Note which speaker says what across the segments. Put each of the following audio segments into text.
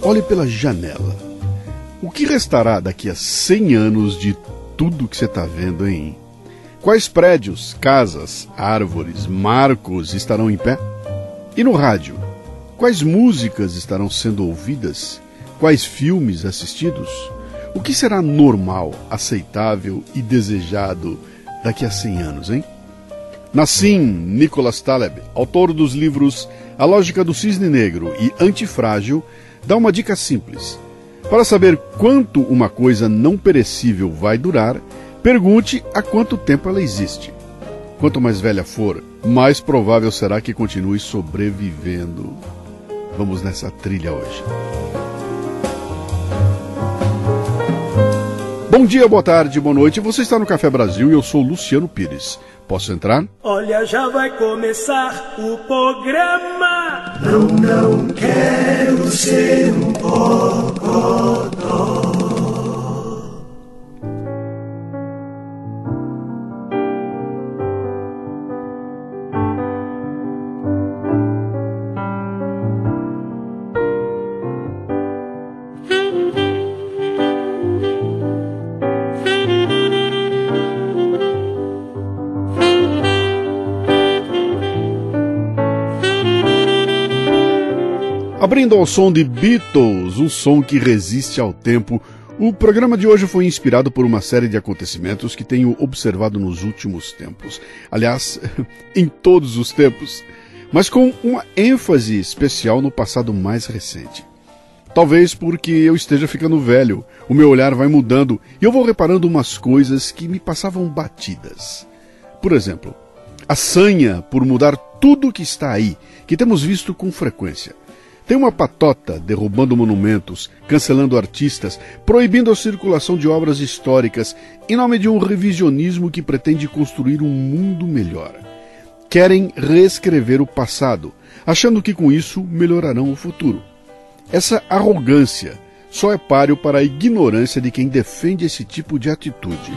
Speaker 1: olhe pela janela. O que restará daqui a 100 anos de tudo que você está vendo, hein? Quais prédios, casas, árvores, marcos estarão em pé? E no rádio? Quais músicas estarão sendo ouvidas? Quais filmes assistidos? O que será normal, aceitável e desejado daqui a 100 anos, hein? Nassim Nicholas Taleb, autor dos livros A Lógica do Cisne Negro e Antifrágil, dá uma dica simples. Para saber quanto uma coisa não perecível vai durar, pergunte há quanto tempo ela existe. Quanto mais velha for, mais provável será que continue sobrevivendo. Vamos nessa trilha hoje. Bom dia, boa tarde, boa noite. Você está no Café Brasil e eu sou Luciano Pires. Posso entrar?
Speaker 2: Olha, já vai começar o programa. Não quero ser um bocodó.
Speaker 1: Abrindo ao som de Beatles, um som que resiste ao tempo, o programa de hoje foi inspirado por uma série de acontecimentos que tenho observado nos últimos tempos. Aliás, em todos os tempos, mas com uma ênfase especial no passado mais recente. Talvez porque eu esteja ficando velho, o meu olhar vai mudando e eu vou reparando umas coisas que me passavam batidas. Por exemplo, a sanha por mudar tudo que está aí, que temos visto com frequência. Tem uma patota derrubando monumentos, cancelando artistas, proibindo a circulação de obras históricas, em nome de um revisionismo que pretende construir um mundo melhor. Querem reescrever o passado, achando que com isso melhorarão o futuro. Essa arrogância só é páreo para a ignorância de quem defende esse tipo de atitude.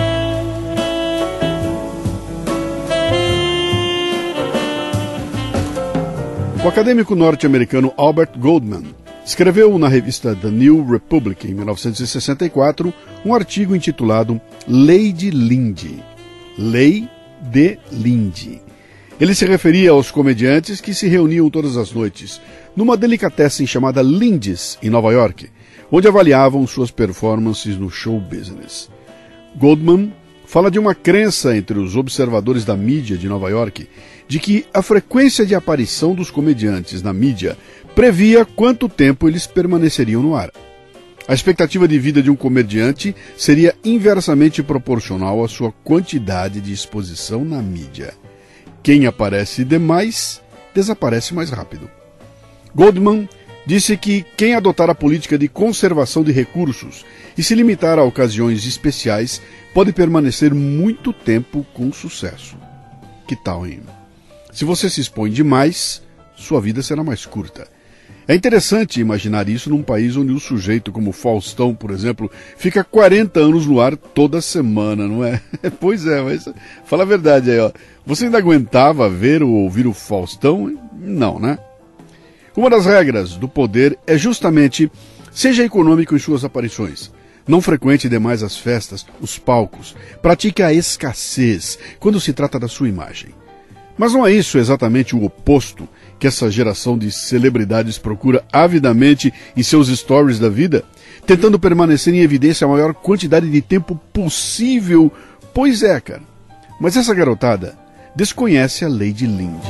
Speaker 1: O acadêmico norte-americano Albert Goldman escreveu na revista The New Republic, em 1964, um artigo intitulado Lei de Lindy. Lei de Lindy. Ele se referia aos comediantes que se reuniam todas as noites numa delicatessen chamada Lindy's, em Nova York, onde avaliavam suas performances no show business. Goldman fala de uma crença entre os observadores da mídia de Nova York de que a frequência de aparição dos comediantes na mídia previa quanto tempo eles permaneceriam no ar. A expectativa de vida de um comediante seria inversamente proporcional à sua quantidade de exposição na mídia. Quem aparece demais, desaparece mais rápido. Goldman disse que quem adotar a política de conservação de recursos e se limitar a ocasiões especiais pode permanecer muito tempo com sucesso. Que tal, hein? Se você se expõe demais, sua vida será mais curta. É interessante imaginar isso num país onde um sujeito como Faustão, por exemplo, fica 40 anos no ar toda semana, não é? Pois é, mas fala a verdade aí, ó. Você ainda aguentava ver ou ouvir o Faustão? Não, né? Uma das regras do poder é justamente seja econômico em suas aparições. Não frequente demais as festas, os palcos. Pratique a escassez quando se trata da sua imagem. Mas não é isso exatamente o oposto que essa geração de celebridades procura avidamente em seus stories da vida, tentando permanecer em evidência a maior quantidade de tempo possível? Pois é, cara. Mas essa garotada desconhece a lei de Lindy.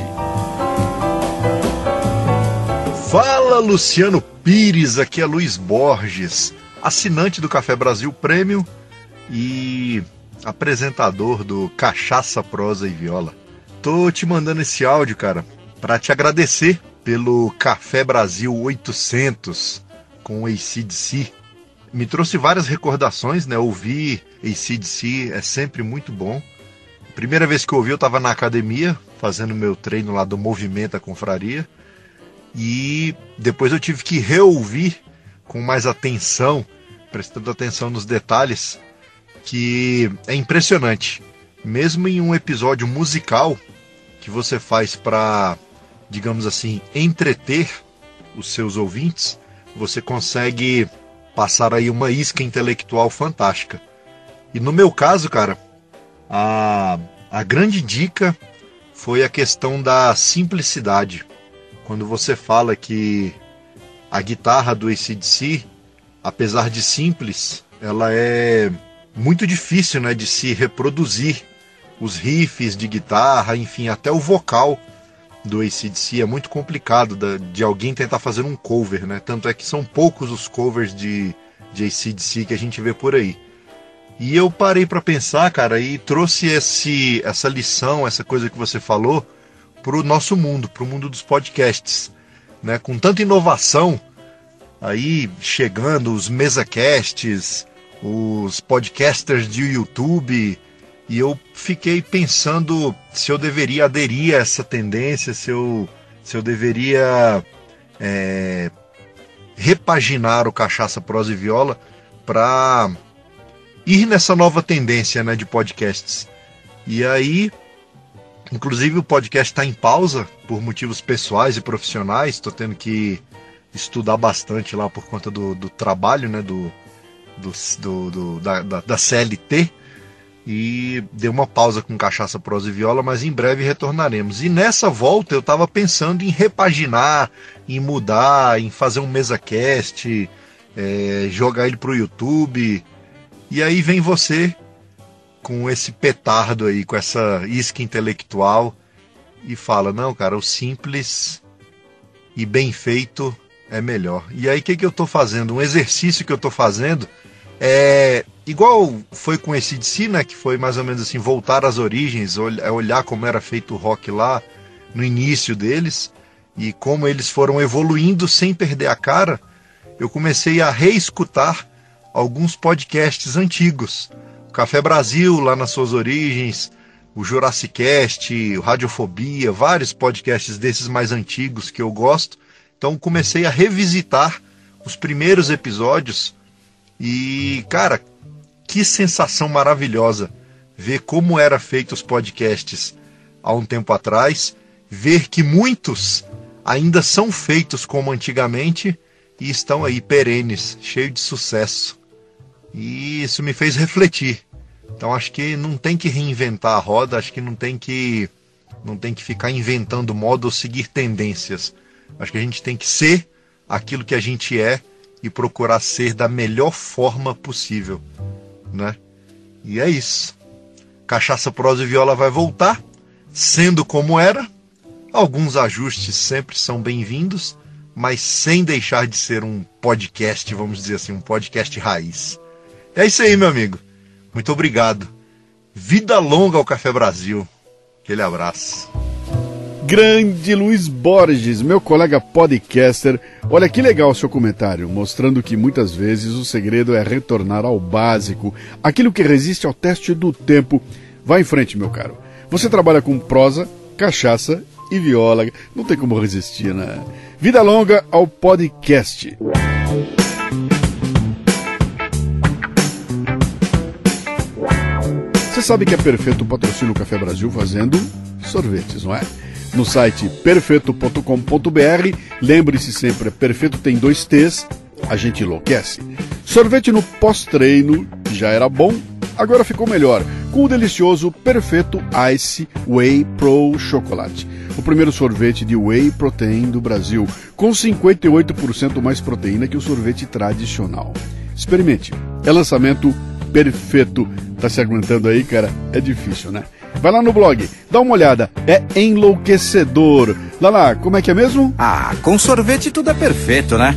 Speaker 3: Fala, Luciano Pires, aqui é Luiz Borges, assinante do Café Brasil Premium e apresentador do Cachaça, Prosa e Viola. Tô te mandando esse áudio, cara, para te agradecer pelo Café Brasil 800 com o AC/DC. Me trouxe várias recordações, né? Ouvir AC/DC é sempre muito bom. Primeira vez que eu ouvi, eu estava na academia, fazendo meu treino lá do Movimento a Confraria. E depois eu tive que reouvir com mais atenção, prestando atenção nos detalhes, que é impressionante. Mesmo em um episódio musical que você faz para, digamos assim, entreter os seus ouvintes, você consegue passar aí uma isca intelectual fantástica. E no meu caso, cara, a grande dica foi a questão da simplicidade. Quando você fala que a guitarra do AC/DC, apesar de simples, ela é muito difícil, né, de se reproduzir. Os riffs de guitarra, enfim, até o vocal do AC/DC é muito complicado de alguém tentar fazer um cover, né? Tanto é que são poucos os covers de AC/DC que a gente vê por aí. E eu parei para pensar, cara, e trouxe essa lição, essa coisa que você falou, pro nosso mundo, pro mundo dos podcasts, né? Com tanta inovação, aí chegando os mesacasts, os podcasters de YouTube, e eu fiquei pensando se eu deveria aderir a essa tendência, se eu deveria repaginar o Cachaça, Prosa e Viola para ir nessa nova tendência, né, de podcasts. E aí, inclusive o podcast está em pausa por motivos pessoais e profissionais, estou tendo que estudar bastante lá por conta do trabalho, né, da CLT, e dei uma pausa com Cachaça, Prosa e Viola, mas em breve retornaremos. E nessa volta eu estava pensando em repaginar, em mudar, em fazer um mesacast, jogar ele pro YouTube. E aí vem você com esse petardo aí, com essa isca intelectual, e fala, não, cara, o simples e bem feito é melhor. E aí o que eu estou fazendo? Um exercício que eu estou fazendo é igual foi com esse AC/DC, né, que foi mais ou menos assim, voltar às origens, olhar como era feito o rock lá no início deles e como eles foram evoluindo sem perder a cara. Eu comecei a reescutar alguns podcasts antigos, o Café Brasil lá nas suas origens, o Jurassicast, o Radiofobia, vários podcasts desses mais antigos que eu gosto. Então comecei a revisitar os primeiros episódios e, cara, que sensação maravilhosa ver como era feito os podcasts há um tempo atrás, ver que muitos ainda são feitos como antigamente e estão aí perenes, cheios de sucesso. E isso me fez refletir. Então acho que não tem que reinventar a roda, acho que não tem que ficar inventando moda ou seguir tendências. Acho que a gente tem que ser aquilo que a gente é e procurar ser da melhor forma possível, né? E é isso. Cachaça, Prosa e Viola vai voltar, sendo como era. Alguns ajustes sempre são bem-vindos, mas sem deixar de ser um podcast, vamos dizer assim, um podcast raiz. É isso aí, meu amigo. Muito obrigado. Vida longa ao Café Brasil. Aquele abraço.
Speaker 1: Grande Luiz Borges, meu colega podcaster. Olha que legal o seu comentário, mostrando que muitas vezes o segredo é retornar ao básico, aquilo que resiste ao teste do tempo. Vai em frente, meu caro. Você trabalha com prosa, cachaça e viola. Não tem como resistir, né? Vida longa ao podcast. Você sabe que é Perfeito patrocina o Café Brasil fazendo sorvetes, não é? No site perfeito.com.br, lembre-se sempre, Perfeito tem 2 T's, a gente enlouquece. Sorvete no pós-treino, que já era bom, agora ficou melhor, com o delicioso Perfeito Ice Whey Pro Chocolate. O primeiro sorvete de Whey Protein do Brasil, com 58% mais proteína que o sorvete tradicional. Experimente, é lançamento perfeito. Tá se aguentando aí, cara? É difícil, né? Vai lá no blog, dá uma olhada, é enlouquecedor. Lá, como é que é mesmo?
Speaker 4: Ah, com sorvete tudo é perfeito, né?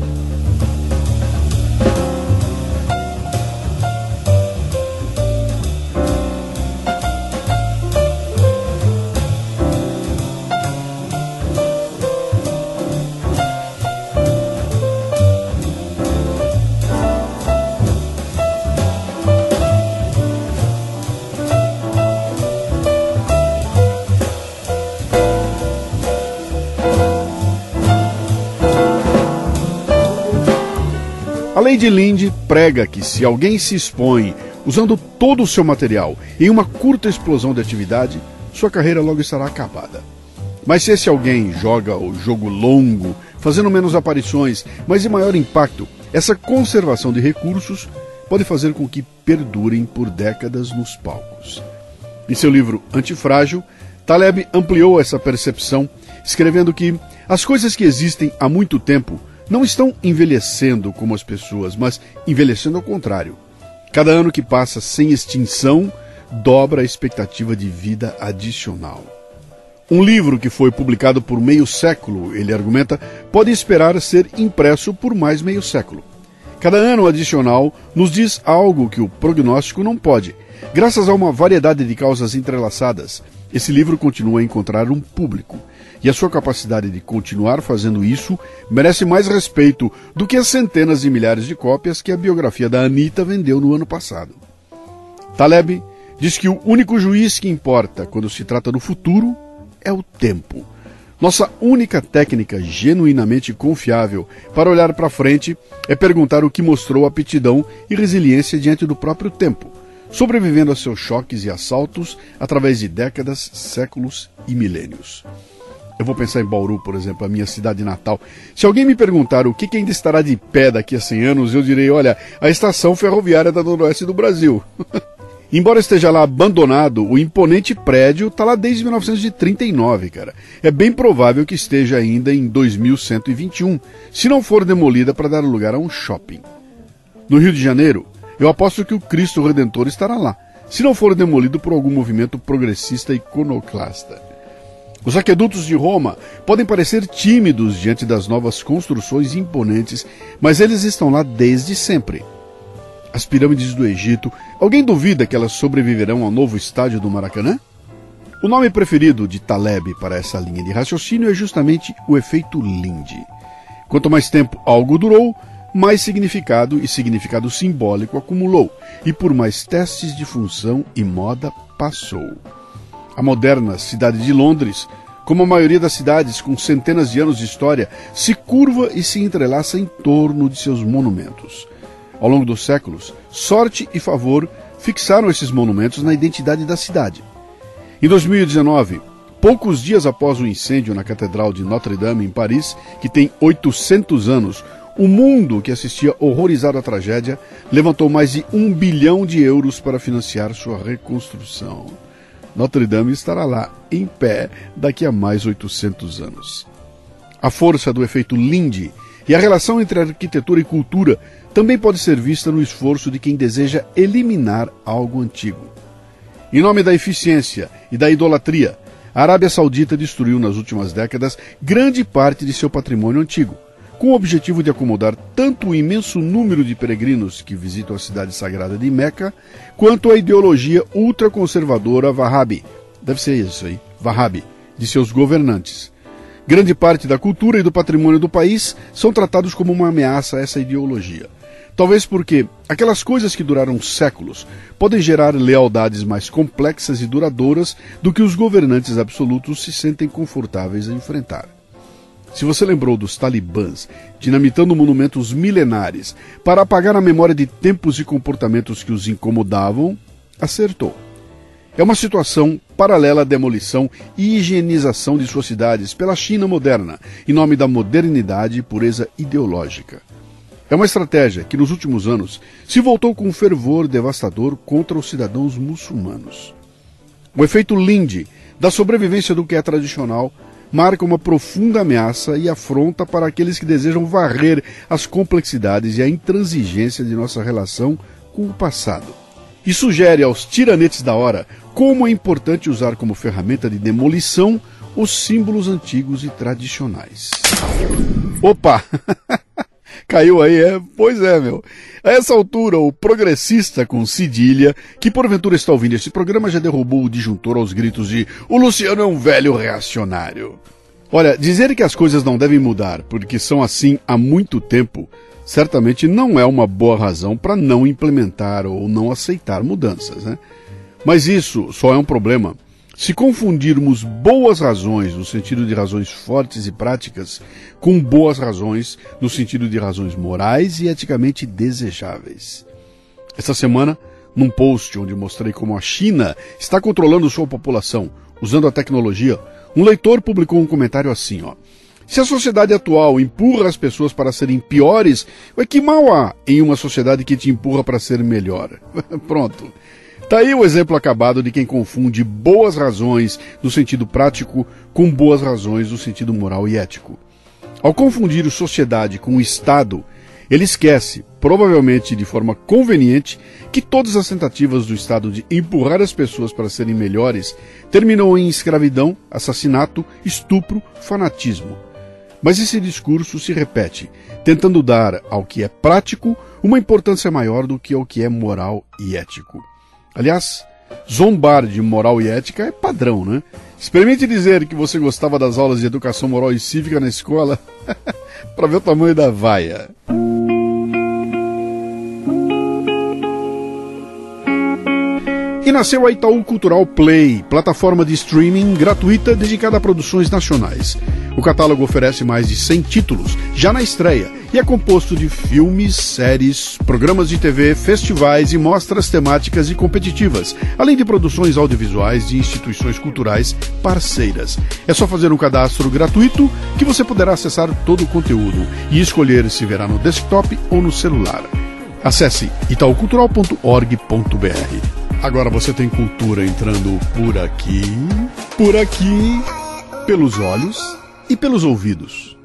Speaker 1: A lei de Linde prega que se alguém se expõe usando todo o seu material em uma curta explosão de atividade, sua carreira logo estará acabada. Mas se esse alguém joga o jogo longo, fazendo menos aparições, mas de maior impacto, essa conservação de recursos pode fazer com que perdurem por décadas nos palcos. Em seu livro Antifrágil, Taleb ampliou essa percepção, escrevendo que as coisas que existem há muito tempo não estão envelhecendo como as pessoas, mas envelhecendo ao contrário. Cada ano que passa sem extinção dobra a expectativa de vida adicional. Um livro que foi publicado por meio século, ele argumenta, pode esperar ser impresso por mais meio século. Cada ano adicional nos diz algo que o prognóstico não pode. Graças a uma variedade de causas entrelaçadas, esse livro continua a encontrar um público. E a sua capacidade de continuar fazendo isso merece mais respeito do que as centenas de milhares de cópias que a biografia da Anitta vendeu no ano passado. Taleb diz que o único juiz que importa quando se trata do futuro é o tempo. Nossa única técnica genuinamente confiável para olhar para frente é perguntar o que mostrou aptidão e resiliência diante do próprio tempo, sobrevivendo a seus choques e assaltos através de décadas, séculos e milênios. Eu vou pensar em Bauru, por exemplo, a minha cidade natal. Se alguém me perguntar o que ainda estará de pé daqui a 100 anos, eu direi, olha, a estação ferroviária da Noroeste do Brasil. Embora esteja lá abandonado, o imponente prédio está lá desde 1939, cara. É bem provável que esteja ainda em 2121, se não for demolida para dar lugar a um shopping. No Rio de Janeiro, eu aposto que o Cristo Redentor estará lá, se não for demolido por algum movimento progressista iconoclasta. Os aquedutos de Roma podem parecer tímidos diante das novas construções imponentes, mas eles estão lá desde sempre. As pirâmides do Egito, alguém duvida que elas sobreviverão ao novo estádio do Maracanã? O nome preferido de Taleb para essa linha de raciocínio é justamente o efeito Lindy. Quanto mais tempo algo durou, mais significado e significado simbólico acumulou, e por mais testes de função e moda passou. A moderna cidade de Londres, como a maioria das cidades com centenas de anos de história, se curva e se entrelaça em torno de seus monumentos. Ao longo dos séculos, sorte e favor fixaram esses monumentos na identidade da cidade. Em 2019, poucos dias após o incêndio na Catedral de Notre-Dame, em Paris, que tem 800 anos, o mundo que assistia horrorizado à tragédia levantou mais de 1 bilhão de euros para financiar sua reconstrução. Notre-Dame estará lá, em pé, daqui a mais 800 anos. A força do efeito Lindy e a relação entre arquitetura e cultura também pode ser vista no esforço de quem deseja eliminar algo antigo. Em nome da eficiência e da idolatria, a Arábia Saudita destruiu nas últimas décadas grande parte de seu patrimônio antigo, com o objetivo de acomodar tanto o imenso número de peregrinos que visitam a cidade sagrada de Meca, quanto a ideologia ultraconservadora Wahhabi, deve ser isso aí, Wahhabi, de seus governantes. Grande parte da cultura e do patrimônio do país são tratados como uma ameaça a essa ideologia. Talvez porque aquelas coisas que duraram séculos podem gerar lealdades mais complexas e duradouras do que os governantes absolutos se sentem confortáveis a enfrentar. Se você lembrou dos talibãs dinamitando monumentos milenares para apagar a memória de tempos e comportamentos que os incomodavam, acertou. É uma situação paralela à demolição e higienização de suas cidades pela China moderna, em nome da modernidade e pureza ideológica. É uma estratégia que nos últimos anos se voltou com um fervor devastador contra os cidadãos muçulmanos. O efeito Lindy da sobrevivência do que é tradicional marca uma profunda ameaça e afronta para aqueles que desejam varrer as complexidades e a intransigência de nossa relação com o passado. E sugere aos tiranetes da hora como é importante usar como ferramenta de demolição os símbolos antigos e tradicionais. Opa! Caiu aí, é? Pois é, meu. A essa altura, o progressista com cedilha, que porventura está ouvindo esse programa, já derrubou o disjuntor aos gritos de "O Luciano é um velho reacionário". Olha, dizer que as coisas não devem mudar porque são assim há muito tempo, certamente não é uma boa razão para não implementar ou não aceitar mudanças, né? Mas isso só é um problema se confundirmos boas razões, no sentido de razões fortes e práticas, com boas razões, no sentido de razões morais e eticamente desejáveis. Esta semana, num post onde mostrei como a China está controlando sua população, usando a tecnologia, um leitor publicou um comentário assim, ó: Se a sociedade atual empurra as pessoas para serem piores, que mal há em uma sociedade que te empurra para ser melhor? Pronto. Tá aí o exemplo acabado de quem confunde boas razões no sentido prático com boas razões no sentido moral e ético. Ao confundir a sociedade com o Estado, ele esquece, provavelmente de forma conveniente, que todas as tentativas do Estado de empurrar as pessoas para serem melhores terminam em escravidão, assassinato, estupro, fanatismo. Mas esse discurso se repete, tentando dar ao que é prático uma importância maior do que ao que é moral e ético. Aliás, zombar de moral e ética é padrão, né? Experimente dizer que você gostava das aulas de educação moral e cívica na escola para ver o tamanho da vaia. E nasceu a Itaú Cultural Play, plataforma de streaming gratuita dedicada a produções nacionais. O catálogo oferece mais de 100 títulos, já na estreia, e é composto de filmes, séries, programas de TV, festivais e mostras temáticas e competitivas, além de produções audiovisuais de instituições culturais parceiras. É só fazer um cadastro gratuito que você poderá acessar todo o conteúdo e escolher se verá no desktop ou no celular. Acesse itaucultural.org.br. Agora você tem cultura entrando por aqui, pelos olhos e pelos ouvidos.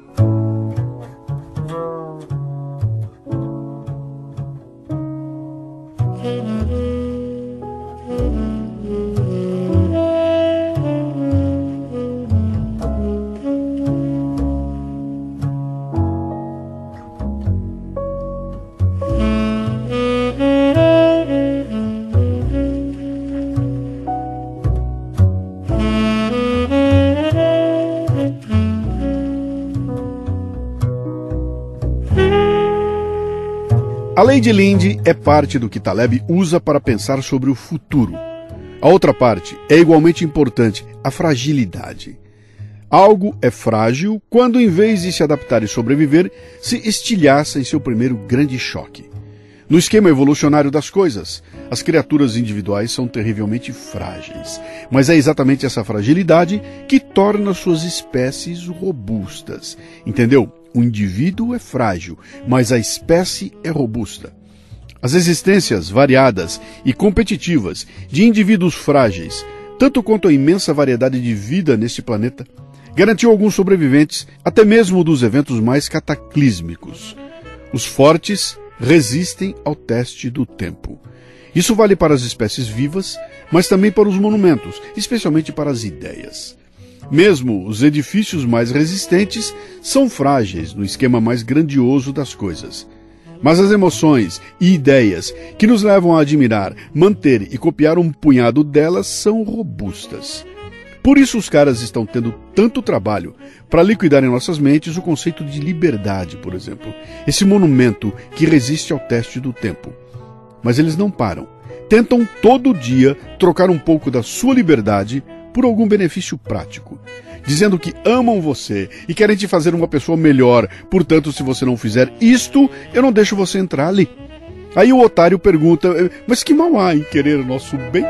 Speaker 1: A lei de Linde é parte do que Taleb usa para pensar sobre o futuro. A outra parte é igualmente importante, a fragilidade. Algo é frágil quando, em vez de se adaptar e sobreviver, se estilhaça em seu primeiro grande choque. No esquema evolucionário das coisas, as criaturas individuais são terrivelmente frágeis, mas é exatamente essa fragilidade que torna suas espécies robustas. Entendeu? O indivíduo é frágil, mas a espécie é robusta. As existências variadas e competitivas de indivíduos frágeis, tanto quanto a imensa variedade de vida neste planeta, garantiu alguns sobreviventes, até mesmo dos eventos mais cataclísmicos. Os fortes resistem ao teste do tempo. Isso vale para as espécies vivas, mas também para os monumentos, especialmente para as ideias. Mesmo os edifícios mais resistentes são frágeis no esquema mais grandioso das coisas. Mas as emoções e ideias que nos levam a admirar, manter e copiar um punhado delas são robustas. Por isso os caras estão tendo tanto trabalho para liquidar em nossas mentes o conceito de liberdade, por exemplo. Esse monumento que resiste ao teste do tempo. Mas eles não param. Tentam todo dia trocar um pouco da sua liberdade por algum benefício prático, dizendo que amam você e querem te fazer uma pessoa melhor, portanto, se você não fizer isto, eu não deixo você entrar ali. Aí o otário pergunta, mas que mal há em querer o nosso bem?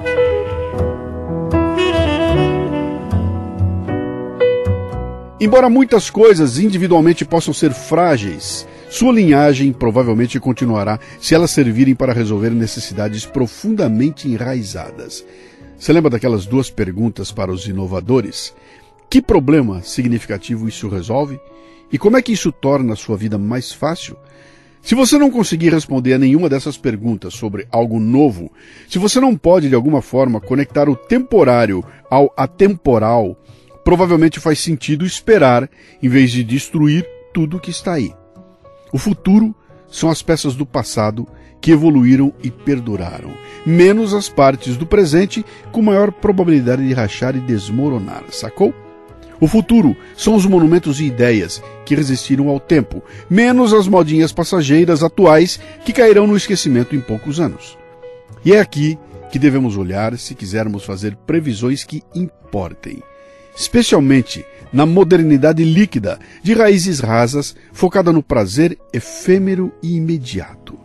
Speaker 1: Embora muitas coisas individualmente possam ser frágeis, sua linhagem provavelmente continuará se elas servirem para resolver necessidades profundamente enraizadas. Você lembra daquelas duas perguntas para os inovadores? Que problema significativo isso resolve? E como é que isso torna a sua vida mais fácil? Se você não conseguir responder a nenhuma dessas perguntas sobre algo novo, se você não pode de alguma forma conectar o temporário ao atemporal, provavelmente faz sentido esperar em vez de destruir tudo que está aí. O futuro são as peças do passado que evoluíram e perduraram, menos as partes do presente com maior probabilidade de rachar e desmoronar, sacou? O futuro são os monumentos e ideias que resistiram ao tempo, menos as modinhas passageiras atuais que cairão no esquecimento em poucos anos. E é aqui que devemos olhar se quisermos fazer previsões que importem, especialmente na modernidade líquida de raízes rasas focada no prazer efêmero e imediato.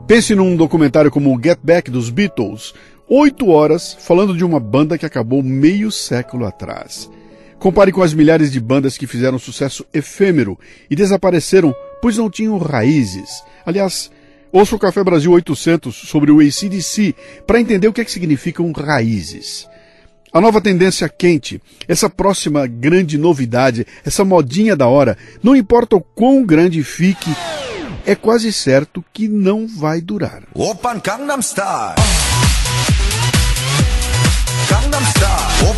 Speaker 1: Pense num documentário como o Get Back dos Beatles, 8 horas falando de uma banda que acabou meio século atrás. Compare com as milhares de bandas que fizeram sucesso efêmero e desapareceram, pois não tinham raízes. Aliás, ouça o Café Brasil 800 sobre o AC/DC para entender o que significam raízes. A nova tendência quente, essa próxima grande novidade, essa modinha da hora, não importa o quão grande fique, é quase certo que não vai durar.
Speaker 4: Oppan Gangnam Style. Gangnam Style.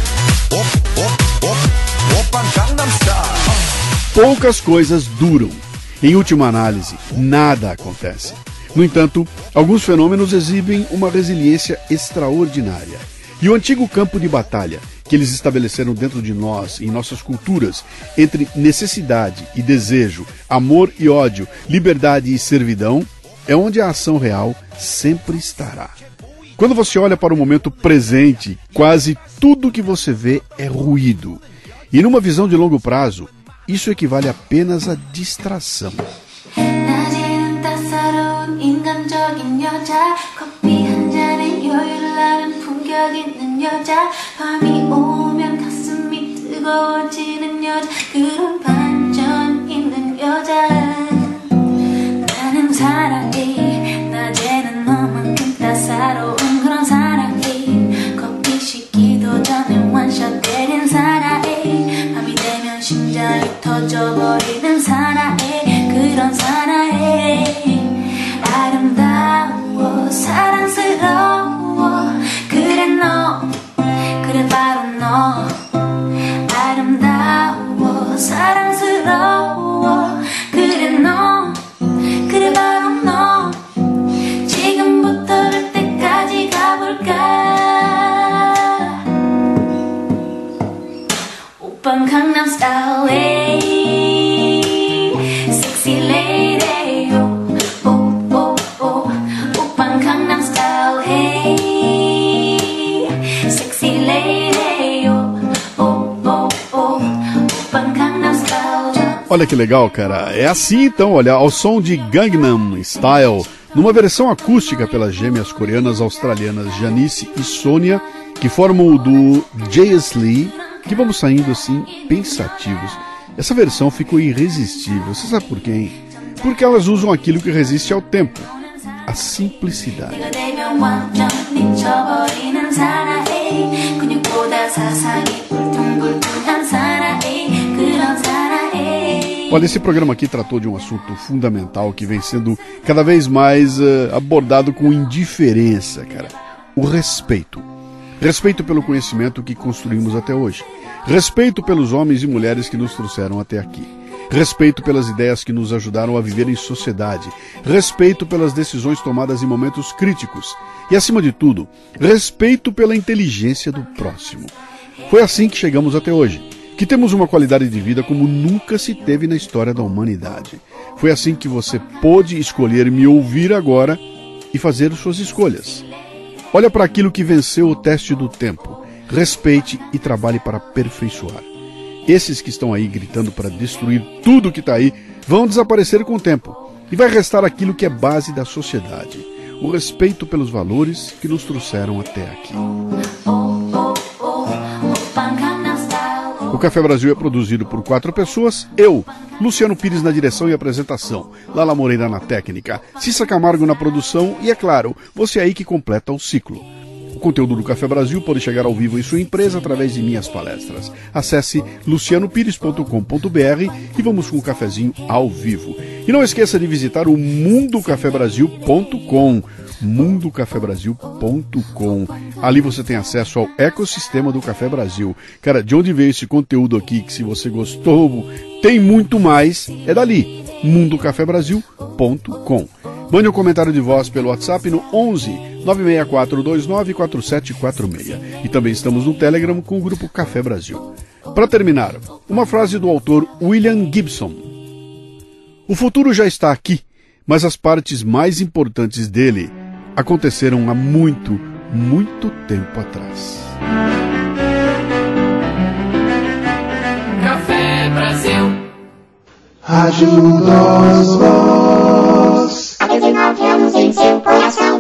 Speaker 4: Oppan Gangnam Style.
Speaker 1: Poucas coisas duram. Em última análise, nada acontece. No entanto, alguns fenômenos exibem uma resiliência extraordinária. E o antigo campo de batalha que eles estabeleceram dentro de nós, em nossas culturas, entre necessidade e desejo, amor e ódio, liberdade e servidão, é onde a ação real sempre estará. Quando você olha para o momento presente, quase tudo que você vê é ruído. E numa visão de longo prazo, isso equivale apenas a distração.
Speaker 5: 밤이 오면 가슴이 뜨거워지는 여자 그런 반전 있는 여자 나는 사랑해 낮에는 너만큼 따사로운 그런 사랑해 커피 식기도 전에 원샷 때린 사랑해 밤이 되면 심장이 터져버리는 사랑해 그런 사랑해 아름다워 사랑스러워 그래 너 그래 바로 너 아름다워 사랑스러워 그래 너 그래 바로 너 지금부터 갈 때까지 가볼까 오빤 강남 스타일 섹시 레이디 오빤 강남 스타일
Speaker 1: Olha que legal, cara. É assim então, olha, ao som de Gangnam Style, numa versão acústica pelas gêmeas coreanas australianas Janice e Sônia, que formam o do J.S. Lee, que vamos saindo assim, pensativos. Essa versão ficou irresistível. Você sabe por quê? Porque elas usam aquilo que resiste ao tempo. A simplicidade. Olha, esse programa aqui tratou de um assunto fundamental que vem sendo cada vez mais abordado com indiferença, cara. O respeito. Respeito pelo conhecimento que construímos até hoje. Respeito pelos homens e mulheres que nos trouxeram até aqui. Respeito pelas ideias que nos ajudaram a viver em sociedade. Respeito pelas decisões tomadas em momentos críticos. E, acima de tudo, respeito pela inteligência do próximo. Foi assim que chegamos até hoje. Que temos uma qualidade de vida como nunca se teve na história da humanidade. Foi assim que você pôde escolher me ouvir agora e fazer suas escolhas. Olha para aquilo que venceu o teste do tempo. Respeite e trabalhe para aperfeiçoar. Esses que estão aí gritando para destruir tudo que está aí vão desaparecer com o tempo. E vai restar aquilo que é base da sociedade. O respeito pelos valores que nos trouxeram até aqui. O Café Brasil é produzido por 4 pessoas, eu, Luciano Pires na direção e apresentação, Lala Moreira na técnica, Cissa Camargo na produção e, é claro, você aí que completa o ciclo. O conteúdo do Café Brasil pode chegar ao vivo em sua empresa através de minhas palestras. Acesse lucianopires.com.br e vamos com um cafezinho ao vivo. E não esqueça de visitar o mundocafebrasil.com. mundocafebrasil.com. Ali você tem acesso ao ecossistema do Café Brasil. Cara, de onde veio esse conteúdo aqui, que se você gostou, tem muito mais, é dali, mundocafebrasil.com. Mande um comentário de voz pelo WhatsApp no 11 96429 4746. E também estamos no Telegram com o grupo Café Brasil. Para terminar, uma frase do autor William Gibson. O futuro já está aqui, mas as partes mais importantes dele aconteceram há muito, muito tempo atrás.
Speaker 2: Café Brasil.
Speaker 6: Rádio Nós Voz. Há 19 anos em em seu coração.